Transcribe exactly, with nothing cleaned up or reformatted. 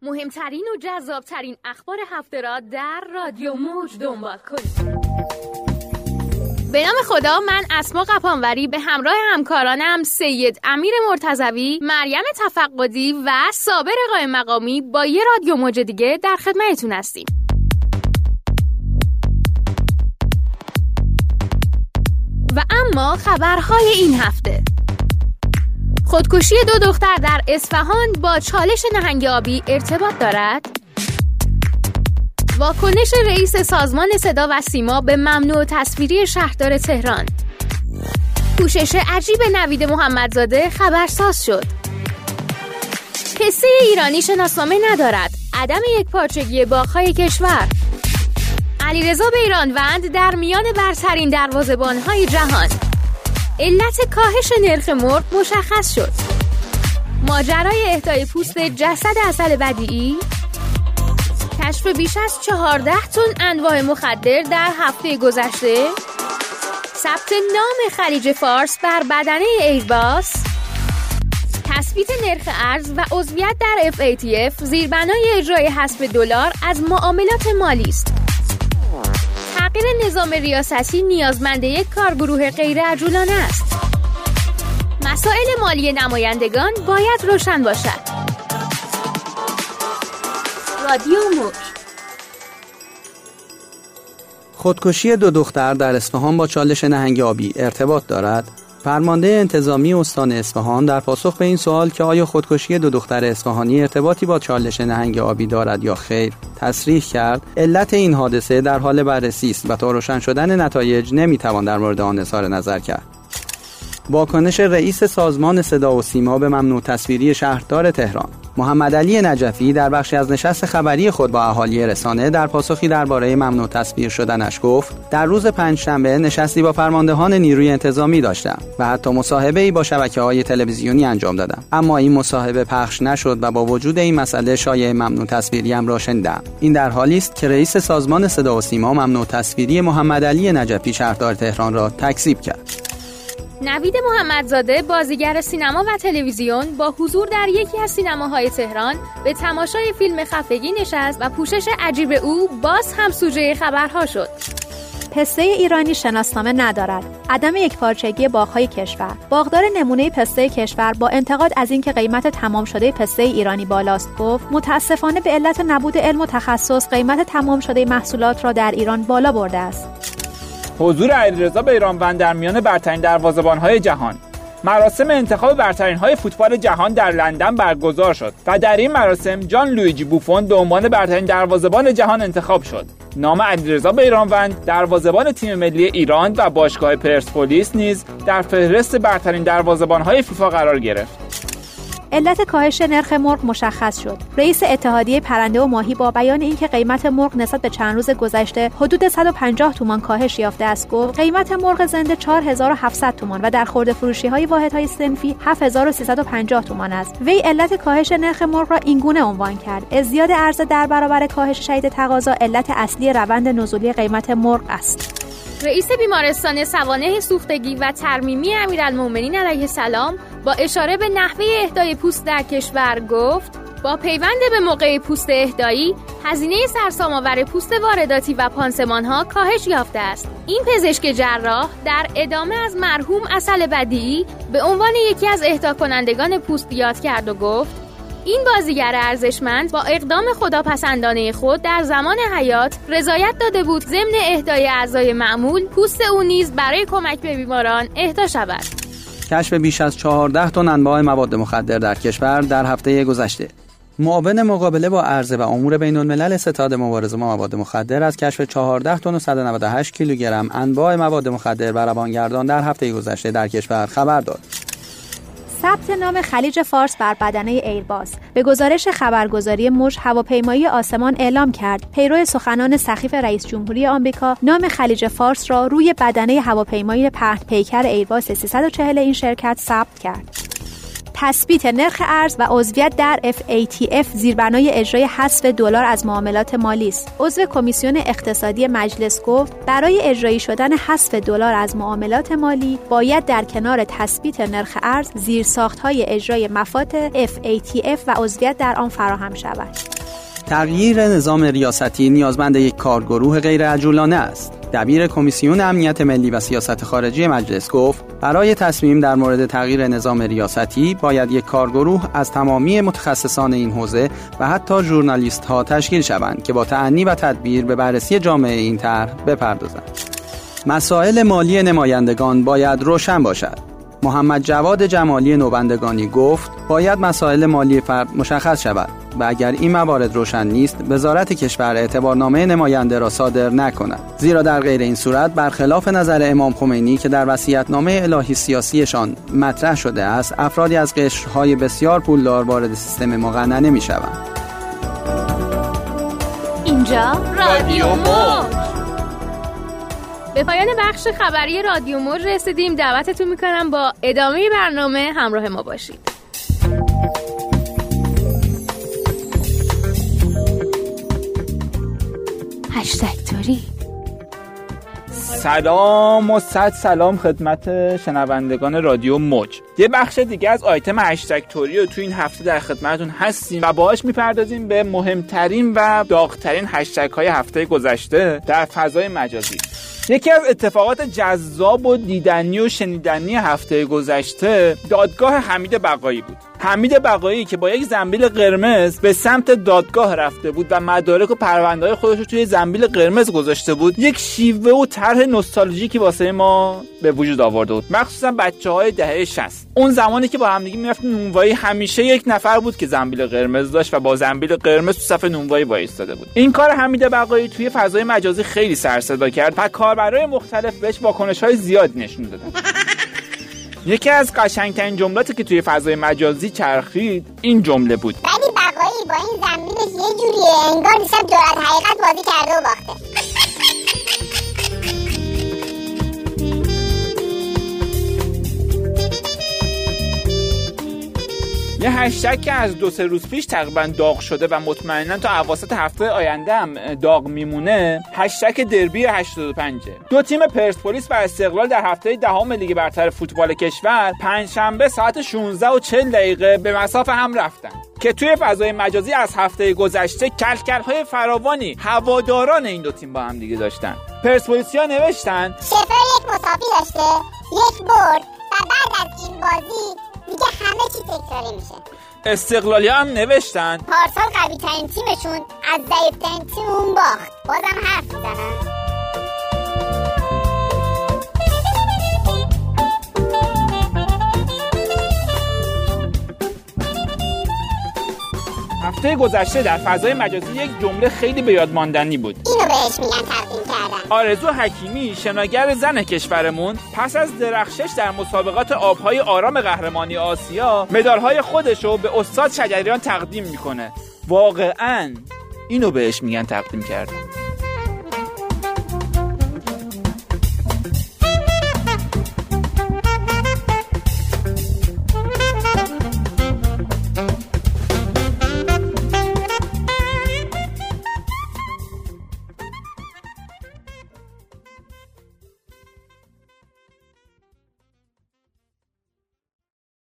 مهمترین و جذابترین اخبار هفته را در رادیو موج دنبال کنید. به نام خدا، من اسما قپانوری به همراه همکارانم سید امیر مرتضوی، مریم تفقدی و صابر قائم مقامی با یه رادیو موج دیگه در خدمتتون هستیم. و اما خبرهای این هفته: خودکشی دو دختر در اصفهان با چالش نهنگ آبی ارتباط دارد؟ واکنش رئیس سازمان صدا و سیما به ممنوع تصویری شهردار تهران. پوشش عجیب نوید محمدزاده خبرساز شد. پسته ایرانی شناسنامه ندارد، عدم یکپارچگی باغ‌های کشور. علیرضا بیرانوند در میان برترین دروازه‌بان‌های جهان. علت کاهش نرخ مرغ مشخص شد. ماجرای اهدای پوست جسد عسل بدیعی. کشف بیش از چهارده تن انواع مخدر در هفته گذشته. ثبت نام خلیج فارس بر بدنه ایرباس. تثبیت نرخ ارز و عضویت در اف ای تی اف زیربنای اجرای حسب دلار از معاملات مالی است. تغییر نظام ریاستی نیازمند یک کارگروه غیر عجولانه است. مسائل مالی نمایندگان باید روشن باشد. رادیو موج. خودکشی دو دختر در اصفهان با چالش نهنگ آبی ارتباط دارد؟ فرمانده انتظامی استان اصفهان در پاسخ به این سوال که آیا خودکشی دو دختر اصفهانی ارتباطی با چالش نهنگ آبی دارد یا خیر، تصریح کرد علت این حادثه در حال بررسی است و تا روشن شدن نتایج نمیتوان در مورد آن اظهار نظر کرد. واکنش رئیس سازمان صدا و سیما به ممنوع تصویری شهردار تهران. محمد علی نجفی در بخشی از نشست خبری خود با اهالی رسانه در پاسخی درباره ممنوع تصویر شدنش گفت: در روز پنجشنبه نشستی با فرماندهان نیروی انتظامی داشتم و حتی مصاحبه‌ای با شبکه‌های تلویزیونی انجام دادم، اما این مصاحبه پخش نشد و با وجود این مسئله شایعه ممنوع تصویریم را شنیدم. این در حالی است که رئیس سازمان صدا و سیما ممنوع تصویری محمد علی نجفی شهردار تهران را تکذیب کرد. نوید محمدزاده، بازیگر سینما و تلویزیون، با حضور در یکی از سینماهای تهران به تماشای فیلم خفگی نشست و پوشش عجیب او باز هم سوژه خبرها شد. پسته ایرانی شناسنامه ندارد، عدم یکپارچگی باغ‌های کشور. باغدار نمونه پسته کشور با انتقاد از اینکه قیمت تمام شده پسته ایرانی بالاست گفت: متاسفانه به علت نبود علم و تخصص قیمت تمام شده محصولات را در ایران بالا برده است. حضور علیرضا بیرانوند در میان برترین دروازه‌بان‌های جهان. مراسم انتخاب برترین‌های فوتبال جهان در لندن برگزار شد و در این مراسم جان لویجی بوفون به عنوان برترین دروازه‌بان جهان انتخاب شد. نام علیرضا بیرانوند، دروازه‌بان تیم ملی ایران و باشگاه پرسپولیس نیز در فهرست برترین دروازه‌بان‌های فیفا قرار گرفت. علت کاهش نرخ مرغ مشخص شد. رئیس اتحادیه پرنده و ماهی با بیان اینکه قیمت مرغ نسبت به چند روز گذشته حدود صد و پنجاه تومان کاهش یافته است گفت: قیمت مرغ زنده چهار هزار و هفتصد تومان و در خرده فروشی‌های واحدهای صنفی هفت هزار و سیصد و پنجاه تومان است. وی علت کاهش نرخ مرغ را اینگونه عنوان کرد: ازدیاد عرضه در برابر کاهش شدید تقاضا علت اصلی روند نزولی قیمت مرغ است. رئیس بیمارستان سوانح سوختگی و ترمیمی امیرالمومنین علیه السلام با اشاره به نحوه اهدای پوست در کشور گفت: با پیوند به موقع پوست اهدایی، هزینه سرسام‌آور پوست وارداتی و پانسمان‌ها کاهش یافته است. این پزشک جراح در ادامه از مرحوم عسل بدیعی به عنوان یکی از اهدا کنندگان پوست یاد کرد و گفت: این بازیگر ارزشمند با اقدام خداپسندانه خود در زمان حیات رضایت داده بود ضمن اهدای اعضای معمول پوست او نیز برای کمک به بیماران اهدا شود. کشف بیش از چهارده تن انواع مواد مخدر در کشور در هفته گذشته. معاون مقابله با عرضه و امور بین الملل ستاد مبارزه با مواد مخدر از کشف چهارده تن و صد و نود و هشت کیلوگرم انواع مواد مخدر و روانگردان در هفته گذشته در کشور خبر داد. ثبت نام خلیج فارس بر بدنه ایرباس. به گزارش خبرگزاری موج، هواپیمایی آسمان اعلام کرد پیرو سخنان سخیف رئیس جمهوری آمریکا نام خلیج فارس را روی بدنه هواپیمایی پهن پیکر ایرباس سیصد و چهل این شرکت ثبت کرد. تثبیت نرخ ارز و عضویت در اف ای تی اف زیربنای اجرای حذف دلار از معاملات مالی است. عضو کمیسیون اقتصادی مجلس گفت برای اجرایی شدن حذف دلار از معاملات مالی باید در کنار تثبیت نرخ ارز زیرساخت‌های اجرای مفاد اف ای تی اف و عضویت در آن فراهم شود. تغییر نظام ریاستی نیازمند یک کارگروه غیر عجولانه است. دبیر کمیسیون امنیت ملی و سیاست خارجی مجلس گفت برای تصمیم در مورد تغییر نظام ریاستی باید یک کارگروه از تمامی متخصصان این حوزه و حتی ژورنالیست ها تشکیل شوند که با تأنی و تدبیر به بررسی جامع این طرح بپردازند. مسائل مالی نمایندگان باید روشن باشد. محمد جواد جمالی نوبندگانی گفت باید مسائل مالی فرد مشخص شود و اگر این موارد روشن نیست وزارت کشور اعتبارنامه نماینده را صادر نکند، زیرا در غیر این صورت برخلاف نظر امام خمینی که در وصیت‌نامه الهی سیاسیشان مطرح شده است افرادی از قشرهای بسیار پولدار وارد سیستم مقننه نمی‌شوند. اینجا رادیو موج. به پایان بخش خبری رادیو موج رسیدیم. دعوتتون میکنم با ادامه برنامه همراه ما باشید. هشتگ توری. سلام و صد سلام خدمت شنوندگان رادیو موج. یه بخش دیگه از آیتم هشتگ توری رو تو این هفته در خدمتتون هستیم و باهاش میپردازیم به مهمترین و داغ‌ترین هشتگ های هفته گذشته در فضای مجازی. یکی از اتفاقات جذاب و دیدنی و شنیدنی هفته گذشته دادگاه حمید بقایی بود. حمید بقایی که با یک زنبیل قرمز به سمت دادگاه رفته بود و مدارک و پرونده‌های خودش رو توی زنبیل قرمز گذاشته بود، یک شیوه و طرح نوستالژیکی واسه ما به وجود آورده بود، مخصوصا بچه‌های دهه شصت. اون زمانی که با همدیگه می‌رفتیم نونوایی همیشه یک نفر بود که زنبیل قرمز داشت و با زنبیل قرمز تو صف نونوایی وایساده بود. این کار حمید بقایی توی فضای مجازی خیلی سر صدا کرد و کاربرای مختلف بهش واکنش‌های زیاد نشون دادن. یکی از قشنگترین جملاتی که توی فضای مجازی چرخید این جمله بود: ولی بقایی با این زنبیلش یه جوریه انگار دیشب جرأت حقیقت بازی کرده و باخته. یه هشتگ که از دو سه روز پیش تقریبا داغ شده و مطمئنا تا اواسط هفته آینده هم داغ میمونه، هشتگ دربی هشتاد و پنج. دو تیم پرسپولیس و استقلال در هفته دهم لیگ برتر فوتبال کشور پنجشنبه ساعت شانزده و چهل دقیقه به مصاف هم رفتن که توی فضای مجازی از هفته گذشته کلکل‌های فراوانی هواداران این دو تیم با هم دیگه داشتن. پرسپولیسیا نوشتن شفر یک مساوی داشته، یک برد و بعد از این بازی دیگه همه چی تکراری میشه. استقلالی هم نوشتن پارسال قوی ترین تیمشون از ضعیف ترین تیمون باخت، بازم حرف میزنن. هفته گذشته در فضای مجازی یک جمله خیلی به یاد ماندنی بود. اینو بهش میگن تقدیم کردن. آرزو حکیمی، شناگر زن کشورمون، پس از درخشش در مسابقات آبهای آرام قهرمانی آسیا مدالهای خودشو به استاد شجریان تقدیم میکنه. واقعاً اینو بهش میگن تقدیم کردن.